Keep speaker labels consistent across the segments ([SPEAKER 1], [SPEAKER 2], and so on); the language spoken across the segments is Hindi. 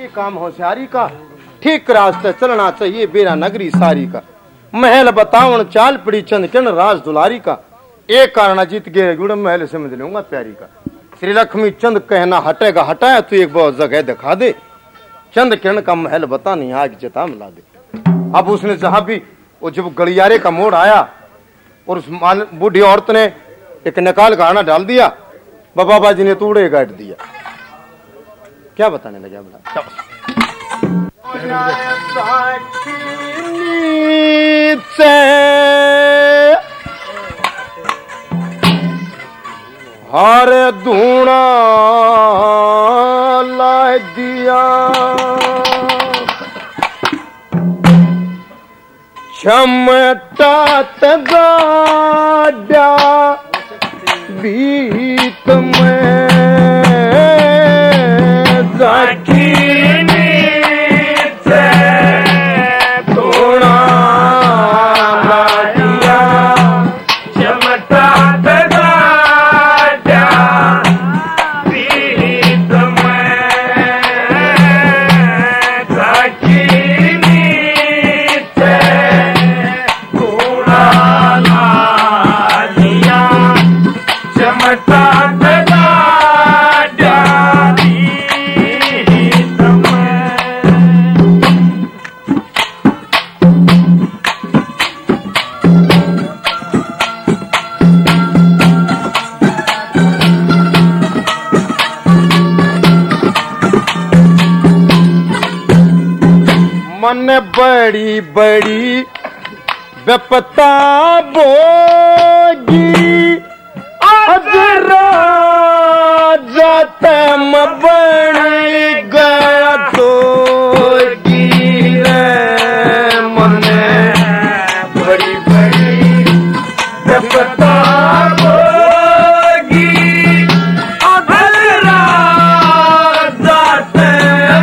[SPEAKER 1] ये काम होशियारी का, ठीक रास्ते चलना चाहिए बेरा नगरी सारी का। महल बतावन चाल पड़ी चंद किरण राज दुलारी का, एक कारण जीत गए गुड़ महल समझ लूंगा प्यारी का। श्री लक्ष्मी चंद कहना हटेगा हटाया तू एक बहुत जगह दिखा दे, चंद किरण का महल बता नहीं आग जता मिला दे। अब उसने जहां भी वो जब गलियारे का मोड़ आया और उस बूढ़ी औरत ने एक निकाल गाना डाल दिया, बाबा बाजी ने तूड़े काट दिया। क्या बताने लगा बड़ा हारे धूणा ला दिया, चमटात गाड्या भीत में जाकीनी से थोड़ा लाडिया, चमटात गाड्या भीत में जाकीनी से थोड़ा लाडिया, चमटात मन बड़ी बड़ी विपता बोगी, अजरा जाते म बड़ी गया तोगी रे। मन बड़ी बड़ी विपता बोगी, अजरा जाते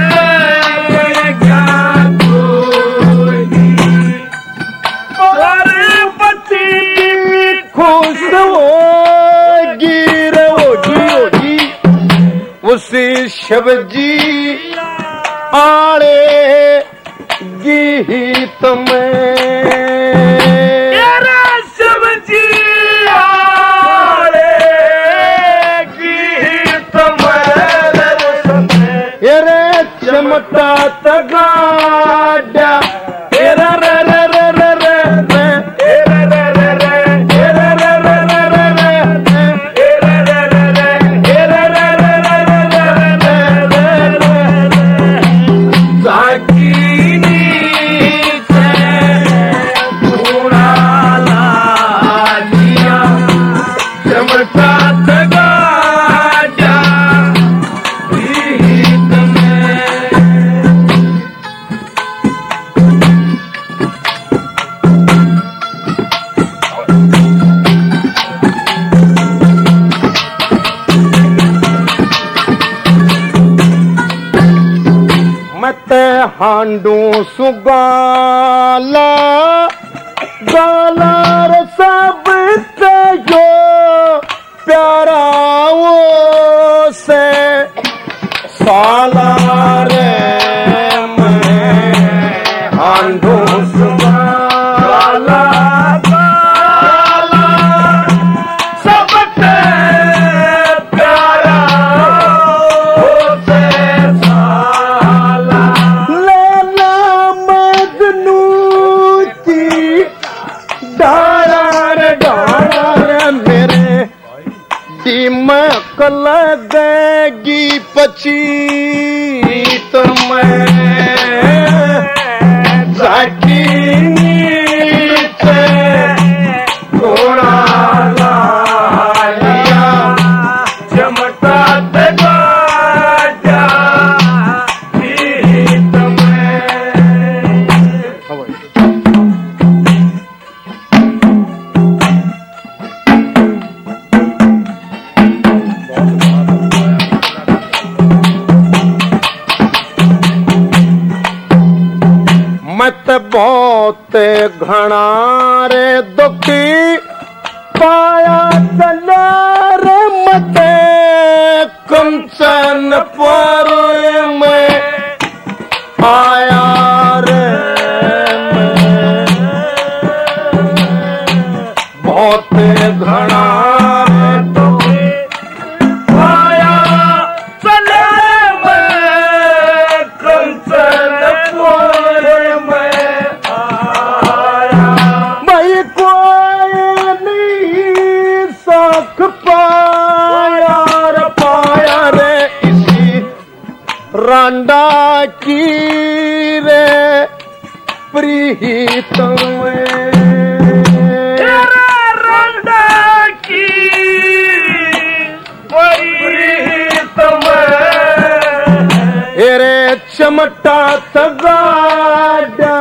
[SPEAKER 1] उसी शिवजी आड़े गीत में, शिवजी आड़े गीत में, रे चमटा तगाड्या रे रे रे रे रे रे हांडू सुगाला गालार सब जो प्यारा वो से सालार में हांडू सुगाला गाला सब प्यारा वो से लगेगी पची तुम्हें जाकीनी से थोड़ा लालिया, चमटा गाड्या भीत में। मत बहुत घना रे दुखी पाया चला रे मत कंचन पर में रांडा की रे प्रीतम
[SPEAKER 2] रांडा की प्रीतम
[SPEAKER 1] रे चमटा तगाड्या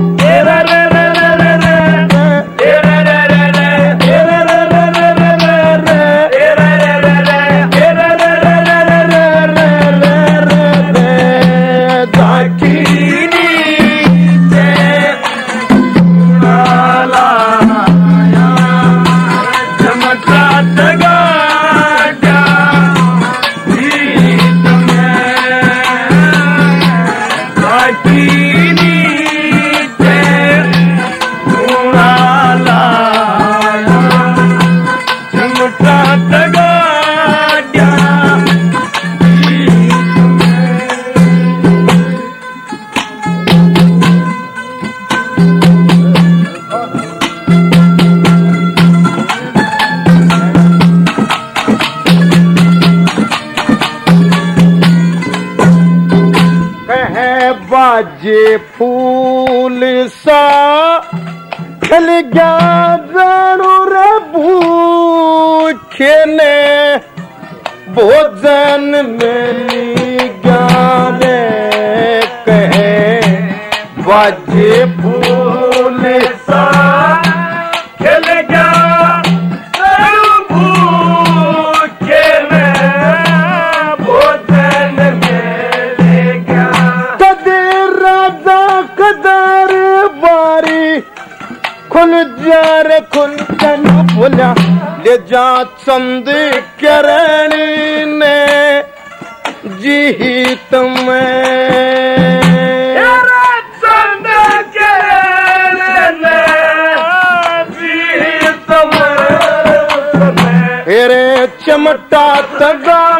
[SPEAKER 1] बाजे फूल सा खिल गया रणुर भूखे ने भोजन मिली गाने कहे बाजे फूल सा
[SPEAKER 2] खिल गया भूखे ने भोजन मिलेगा
[SPEAKER 1] कदर बारी खुल जार खुल कन बोला ले जा चंद करणी ने जी तुम्हें
[SPEAKER 2] चंद करणी जी तुम्हें
[SPEAKER 1] रे चमटा तगा